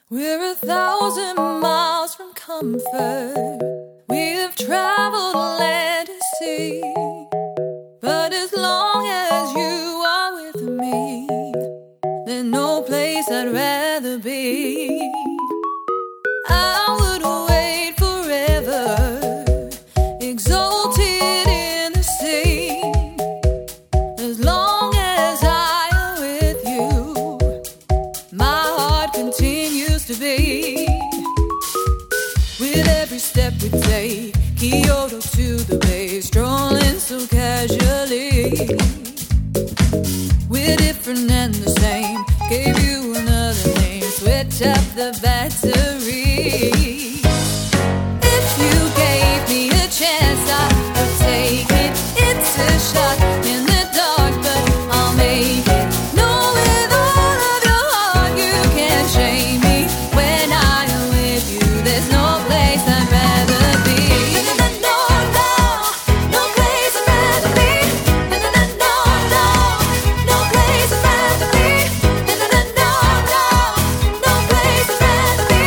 We're 1,000 miles from comfort. We have traveled land and sea. But as long as you are with me, there's no place I'd rather be. I would wait forever, exalted in the sea. As long as I am with you, my heart continues to beat. With every step we take, Kyoto to the bay, strolling so casually. We're different and the same, gave you another name, switch up the battery. If you gave me a chance, I would take it. It's a shot in the dark, but I'll make it. Know with all of your heart you can't shame me. When I am with you, there's no place I'd rather be. No, no, no place I'd rather be. No, no, no, no, no place I'd rather be. No, no, no, no, no place I'd rather be.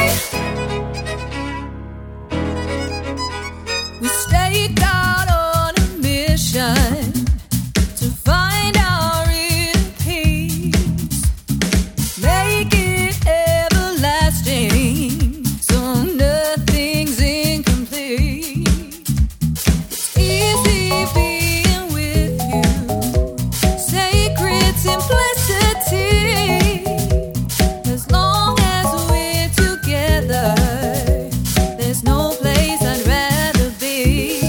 We stayed out on a mission to find our inner peace, make it everlasting, so nothing's incomplete. It's easy being with you, sacred simplicity. As long as we're together, there's no place I'd rather be.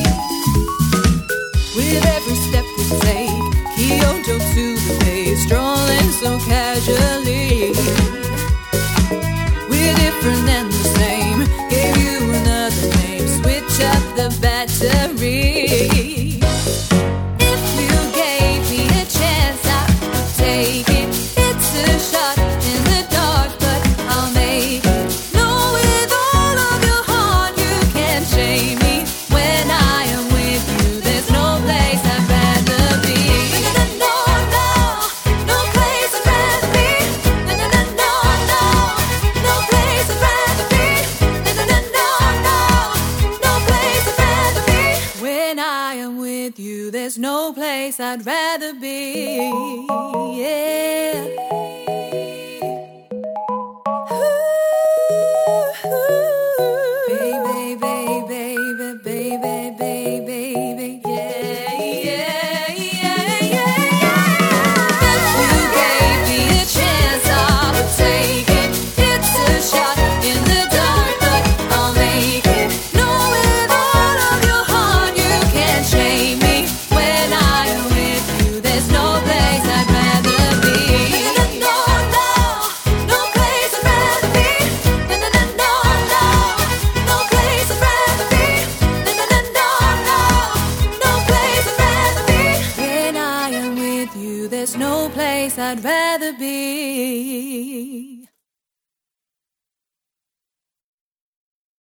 With every step we take, Kyoto to the bay, strolling so casually. We're different and the same, gave you another name, switch up the battery. If you gave me a chance, I would take it. It's a shot in the dark, but I'll make it. Know with all of your heart you can't shame me. When I am with you, there's no place I'd rather be. No, no, no, no place I'd rather be. No, no, no, no, no place I'd rather be. No, no, no, no, no place I'd rather be. When I am with you, there's no place I'd rather be. Yeah. Baby, baby, baby, baby, baby, yeah, yeah, yeah, yeah, yeah. If you gave me a chance, I would take it. It's a shot in the dark, but I'll make it. Know with all of your heart you can't shame me. When I am with you, there's no place I'd rather be. No, no, no place I'd rather be. No, no, no, no, no place I'd rather be. No, no, no, no, no place I'd rather be. When I am with you, there's no place I'd rather be.